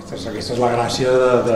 Aquesta és la gràcia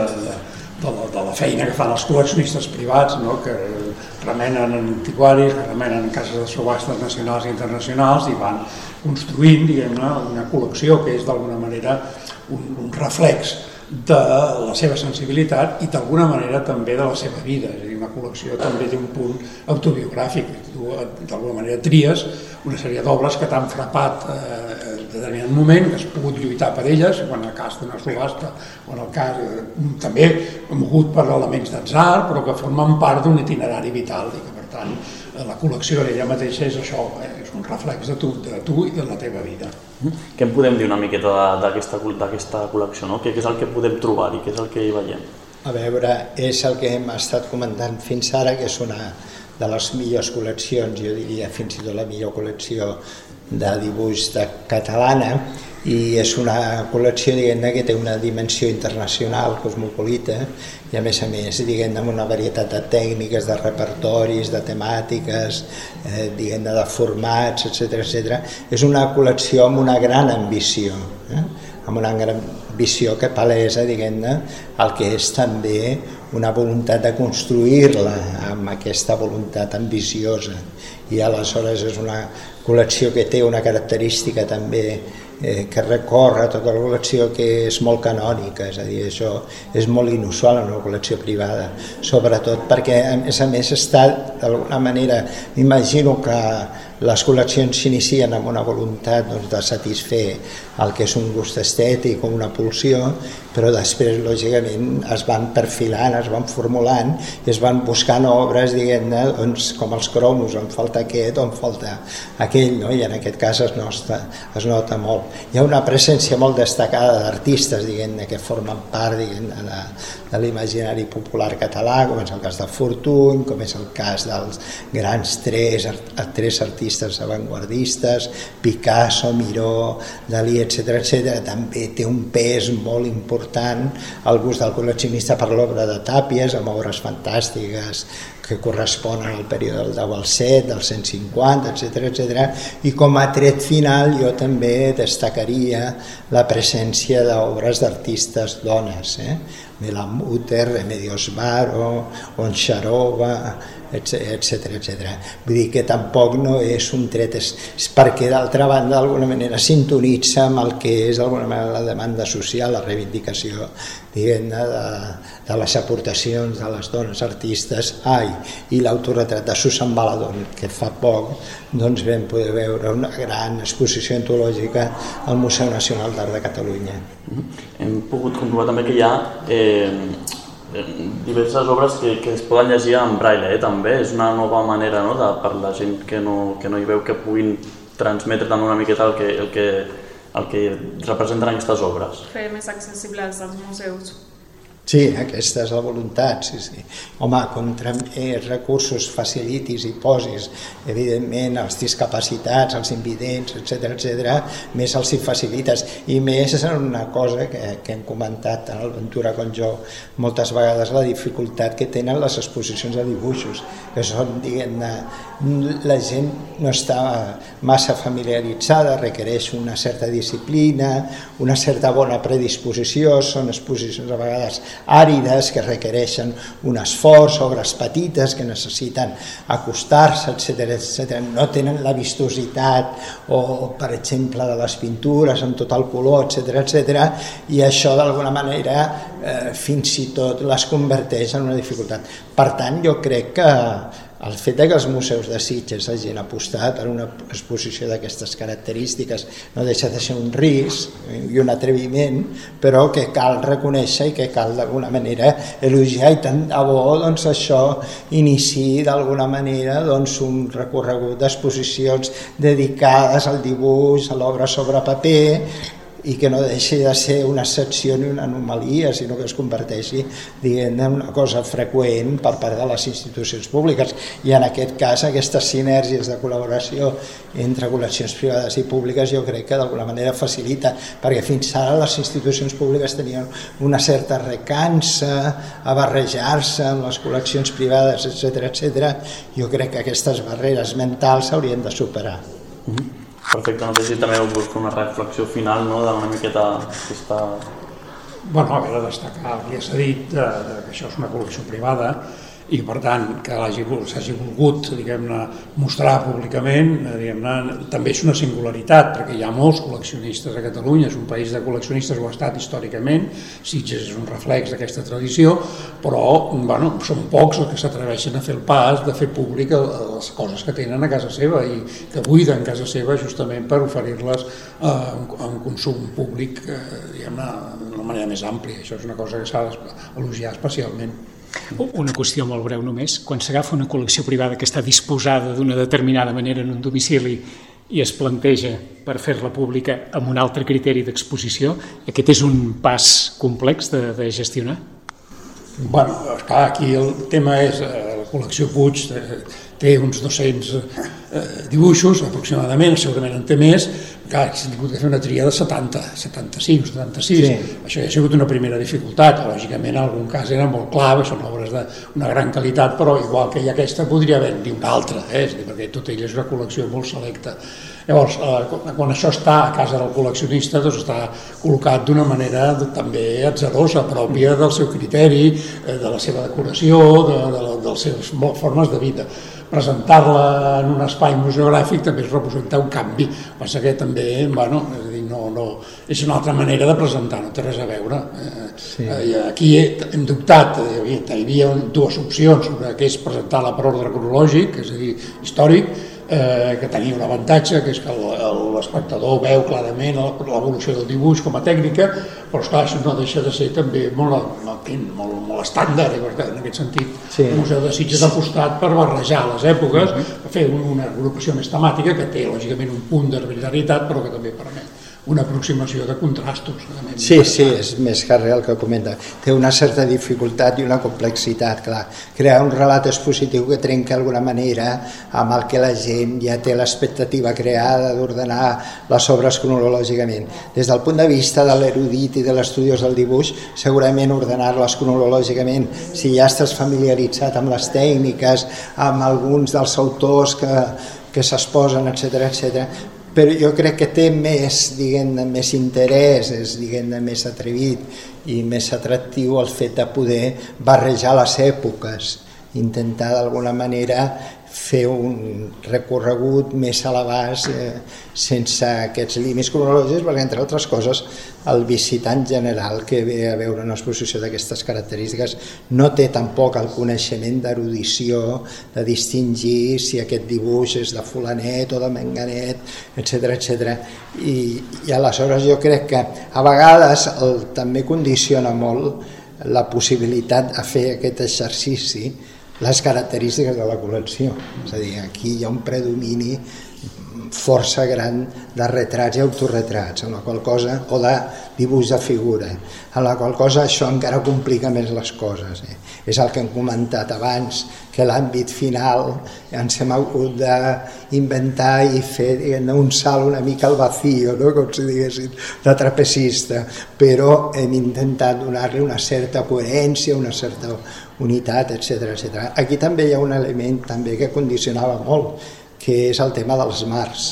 de la feina que fan els col·leccionistes privats, que remenen antiquaris, que remenen cases de subhastes nacionals i internacionals i van construint, diguem-ne, una col·lecció que és d'alguna manera un reflex de la seva sensibilitat i d'alguna manera també de la seva vida. És a dir, una col·lecció també té un punt autobiogràfic. Tu d'alguna manera tries una sèrie d'obres que t'han frapat en determinat moment, que has pogut lluitar per elles, o en el cas d'una subhasta, o en el cas també mogut per elements d'atzar, però que formen part d'un itinerari vital i que per tant la col·lecció ella mateixa és això, és un reflex de tu i de la teva vida. Què en podem dir una miqueta d'aquesta col·lecció, no? Què és el que podem trobar i què és el que hi veiem? A veure, és el que hem estat comentant fins ara, que és una de les millors col·leccions, jo diria fins i tot la millor col·lecció de dibuix catalana, i és una col·lecció, diguem-ne, que té una dimensió internacional, cosmopolita, i a més, diguem-ne, amb una varietat de tècniques, de repertoris, de temàtiques, diguem-ne, de formats, etc. És una col·lecció amb una gran ambició, amb una gran ambició que palesa, diguem-ne, el que és també una voluntat de construir-la amb aquesta voluntat ambiciosa. I aleshores és una col·lecció que té una característica també que recorre tota la col·lecció, que és molt canònica, és a dir, això és molt inusual en una col·lecció privada, sobretot perquè a més està d'alguna manera, m'imagino que les col·leccions s'inicien amb una voluntat de satisfer el que és un gust estètic o una pulsió, però després lògicament es van perfilant, es van formulant i es van buscant obres, diguem-ne, com els cromos, on falta aquest, on falta aquell, no? I en aquest cas es nota molt. Hi ha una presència molt destacada d'artistes, diguem-ne, que formen part, diguem-ne, de l'imaginari popular català, com és el cas de Fortuny, com és el cas dels grans tres artistes avantguardistes, Picasso, Miró, Dalí, etc. També té un pes molt important el gust del col·leccionista per l'obra de Tàpies, amb obres fantàstiques que corresponen al període del 10 al 7, del 150, etc. I com a tret final jo també destacaria la presència d'obres d'artistes dones, Milan Mutter, Remedios Varo, Oncharova, etc. Vull dir que tampoc no és un tret, és perquè d'altra banda d'alguna manera sintonitza amb el que és d'alguna manera la demanda social, la reivindicació, diguem-ne, de les aportacions de les dones artistes, i l'autoretrat de Susan Baladon, que fa poc doncs vam poder veure una gran exposició antològica al Museu Nacional d'Art de Catalunya. Hem pogut comprovar també que hi ha diverses obres que es poden llegir en braille, també és una nova manera, no?, per la gent que no hi veu, que puguin transmetre també una miqueta el que representen aquestes obres. Fer més accessibles als museus. Sí, aquesta és la voluntat, sí. Home, contra més recursos facilitis i posis, evidentment, els discapacitats, els invidents, etc., més els hi facilites. I més és una cosa que hem comentat tant el Ventura com jo moltes vegades, la dificultat que tenen les exposicions de dibuixos, que són, diguem-ne, la gent no està massa familiaritzada, requereix una certa disciplina, una certa bona predisposició, són exposicions a vegades àrides que requereixen un esforç, obres petites que necessiten acostar-se, etc. No tenen la vistositat o, per exemple, de les pintures amb tot el color, etc. I això d'alguna manera fins i tot les converteix en una dificultat. Per tant, jo crec que el fet que els museus de Sitges hagin apostat per una exposició d'aquestes característiques no deixa de ser un risc i un atreviment, però que cal reconèixer i que cal d'alguna manera elogiar, i tant de bo doncs, això iniciï d'alguna manera doncs, un recorregut d'exposicions dedicades al dibuix, a l'obra sobre paper, i que no deixi de ser una excepció ni una anomalia, sinó que es converteixi, diguem-ne, en una cosa freqüent per part de les institucions públiques. I en aquest cas, aquestes sinergies de col·laboració entre col·leccions privades i públiques jo crec que d'alguna manera facilita, perquè fins ara les institucions públiques tenien una certa recança a barrejar-se amb les col·leccions privades, etc. Jo crec que aquestes barreres mentals s'haurien de superar. Perfecte, no sé si també us busco una reflexió final, no?, d'una miqueta aquesta Bueno, a veure, destacar, ja s'ha dit que això és una col·lecció privada i per tant que s'hagi volgut, diguem-ne, mostrar públicament, diguem-ne, també és una singularitat perquè hi ha molts col·leccionistes a Catalunya, és un país de col·leccionistes, ho ha estat històricament, Sitges és un reflex d'aquesta tradició, però bueno, són pocs els que s'atreveixen a fer el pas de fer públic les coses que tenen a casa seva i que buiden casa seva justament per oferir-les a un consum públic, diguem-ne, d'una manera més àmplia. Això és una cosa que s'ha d'elogiar especialment. Una qüestió molt breu només. Quan s'agafa una col·lecció privada que està disposada d'una determinada manera en un domicili i es planteja per fer-la pública amb un altre criteri d'exposició, aquest és un pas complex de gestionar? Bueno, esclar, aquí el tema és la col·lecció Puig té uns 200 dibuixos aproximadament, segurament en té més, clar, s'ha tingut de fer una tria de 70, 75, 76, sí. Això ja ha sigut una primera dificultat, lògicament en algun cas era molt clar, són obres d'una gran qualitat, però igual que hi ha aquesta podria haver-hi una altra, perquè tot ell és una col·lecció molt selecta. Llavors, quan això està a casa del col·leccionista, doncs està col·locat d'una manera també atzarosa, pròpia del seu criteri, de la seva decoració, de les seves formes de vida. Presentar-la en un espai museogràfic també es representa un canvi, passa que també, bueno, és a dir, no, és una altra manera de presentar, no té res a veure. Sí. Aquí hem dubtat, hi havia dues opcions, una que és presentar-la per ordre cronològic, és a dir, històric, que tenia un avantatge, que és que l'espectador veu clarament l'evolució del dibuix com a tècnica, però esclar, això no deixa de ser també molt estàndard, en aquest sentit. Sí. El Museu de Sitges ha apostat per barrejar les èpoques, per fer una agrupació més temàtica que té, lògicament, un punt d'arbitrarietat, però que també permet una aproximació de contrastos. Sí, és més que res el que comenta. Té una certa dificultat i una complexitat, clar. Crear un relat expositiu que trenca d'alguna manera amb el que la gent ja té l'expectativa creada d'ordenar les obres cronològicament. Des del punt de vista de l'erudit i de l'estudiós del dibuix, segurament ordenar-les cronològicament, si ja estàs familiaritzat amb les tècniques, amb alguns dels autors que s'exposen, etc., però jo crec que té més, diguem-ne, més interès, és, diguem-ne, més atrevit i més atractiu el fet de poder barrejar les èpoques, intentar d'alguna manera fer un recorregut més a l'abast sense aquests límits cronològics, perquè entre altres coses el visitant general que ve a veure una exposició d'aquestes característiques no té tampoc el coneixement d'erudició, de distingir si aquest dibuix és de fulanet o de menganet, etc. I aleshores jo crec que a vegades també condiciona molt la possibilitat de fer aquest exercici les característiques de la col·lecció. És a dir, aquí hi ha un predomini força gran de retrats i autorretrats, en la qual cosa, o de dibuix de figura, en la qual cosa això encara complica més les coses. És el que hem comentat abans, que l'àmbit final ens hem hagut d'inventar i fer un salt una mica al vacío, no? Com si diguéssim, de trapecista, però hem intentat donar-li una certa coherència, una certa unitat, etc. Aquí també hi ha un element també que condicionava molt, que és el tema dels marcs.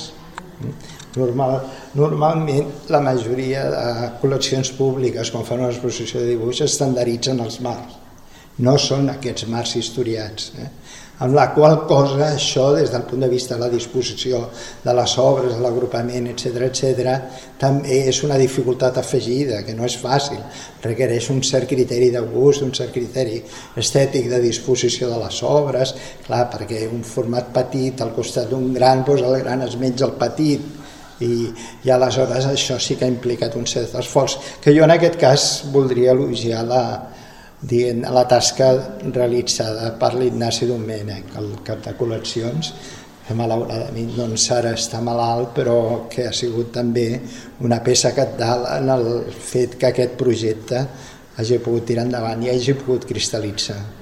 Normalment la majoria de col·leccions públiques, quan fan una exposició de dibuix, estandaritzen els marcs. No són aquests marcs historiats. Amb la qual cosa això, des del punt de vista de la disposició de les obres, de l'agrupament, etc., també és una dificultat afegida, que no és fàcil. Requereix un cert criteri de gust, un cert criteri estètic de disposició de les obres, clar, perquè un format petit al costat d'un gran, doncs el gran es menja el petit, i aleshores això sí que ha implicat un cert esforç, que jo en aquest cas voldria elogiar la tasca realitzada per l'Ignasi Domènech, el cap de col·leccions, que malauradament doncs ara està malalt, però que ha sigut també una peça cabdal en el fet que aquest projecte hagi pogut tirar endavant i hagi pogut cristal·litzar.